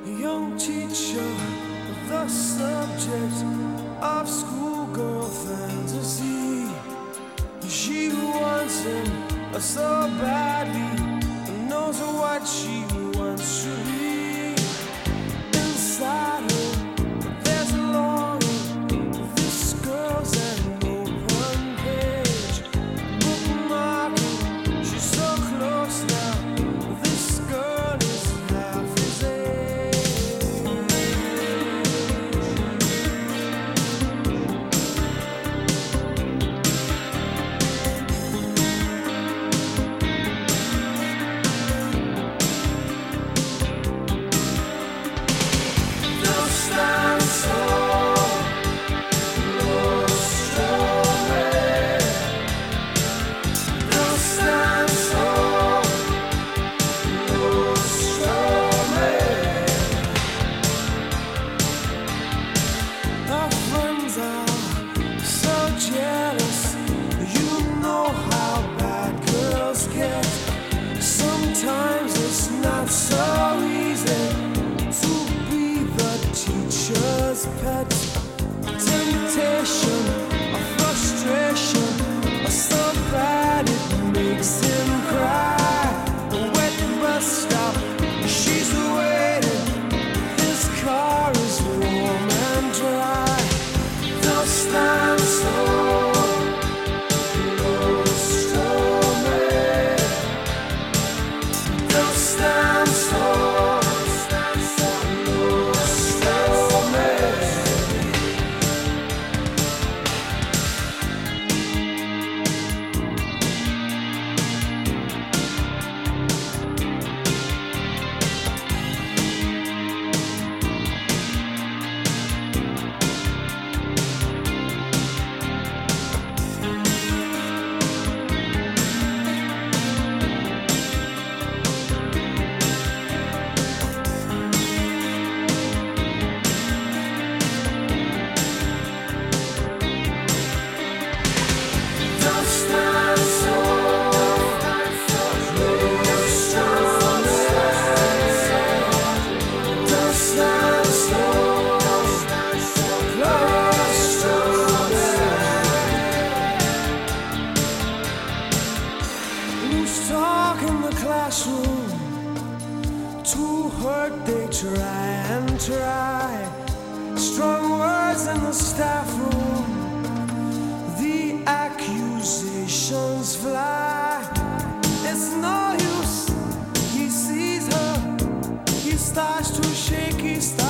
young teacher, the subject of schoolgirl fantasy. She wants him so badly, knows what she wants to be. Inside her, there's a longing. This girl's an open page, bookmarking. She's so close now. This girl is half his age. Don't stand so close to me. Don't stand so close to me. Our friends are so jealous. You know how bad girls get. Sometimes it's not so easy to be the teacher's pet. Temptation, a frustration, so bad it makes him cry. A wet bus stop, she's waiting. His car is warm and dry. Don't stand so close to me. Don't stand so close to me. Don't stand so close to me. Don't stand so close to me. Loose talk in the classroom. To hurt they try and try. Strong words in the staff room. The accusations fly. It's no use. He sees her. He starts to shake. He starts